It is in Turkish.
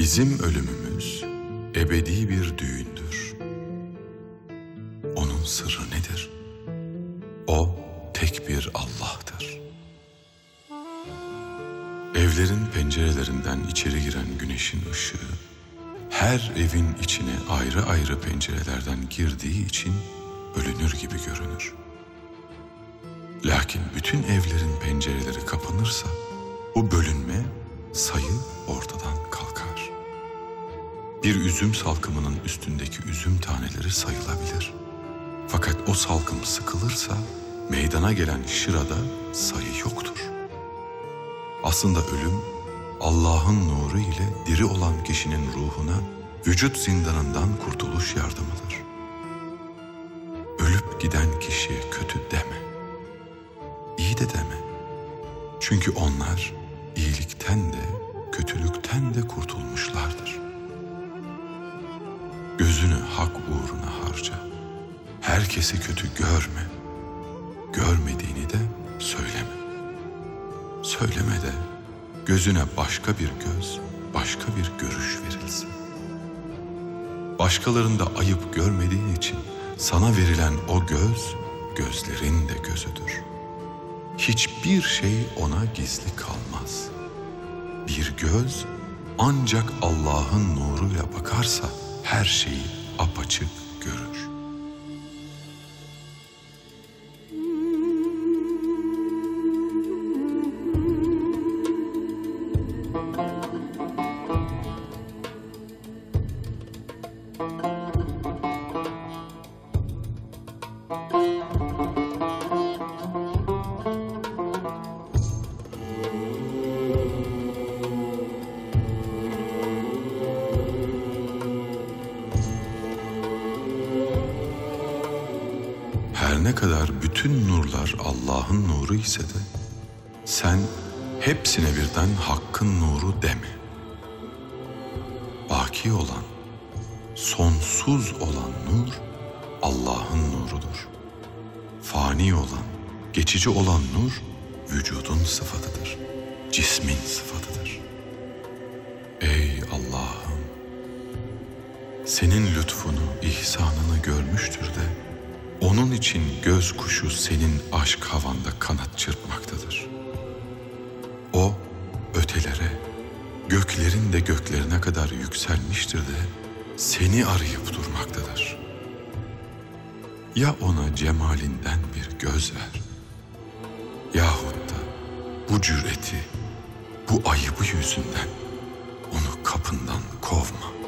Bizim ölümümüz ebedi bir düğündür. Onun sırrı nedir? O tek bir Allah'tır. Evlerin pencerelerinden içeri giren güneşin ışığı, her evin içine ayrı ayrı pencerelerden girdiği için bölünür gibi görünür. Lakin bütün evlerin pencereleri kapanırsa, bu bölünme, sayı ortadan kalkar. Bir üzüm salkımının üstündeki üzüm taneleri sayılabilir. Fakat o salkım sıkılırsa, meydana gelen şırada sayı yoktur. Aslında ölüm, Allah'ın nuru ile diri olan kişinin ruhuna vücut zindanından kurtuluş yardımıdır. Ölüp giden kişiye kötü deme, iyi de deme. Çünkü onlar iyilikten de kötülükten de kurtulmuşlardır. Gözünü hak uğruna harca. Herkesi kötü görme. Görmediğini de söyleme. Söyleme de gözüne başka bir göz, başka bir görüş verilsin. Başkalarında ayıp görmediğin için sana verilen o göz, gözlerin de gözüdür. Hiçbir şey ona gizli kalmaz. Bir göz ancak Allah'ın nuruyla bakarsa her şeyi apaçık görür. Her ne kadar bütün nurlar Allah'ın nuru ise de sen hepsine birden Hakk'ın nuru deme. Baki olan, sonsuz olan nur Allah'ın nurudur. Fani olan, geçici olan nur vücudun sıfatıdır, cismin sıfatıdır. Ey Allah'ım! Senin lütfunu, ihsanını görmüştür de onun için göz kuşu senin aşk havanda kanat çırpmaktadır. O ötelere, göklerin de göklerine kadar yükselmiştir de seni arayıp durmaktadır. Ya ona cemalinden bir göz ver, yahut da bu cüreti, bu ayıbı yüzünden onu kapından kovma.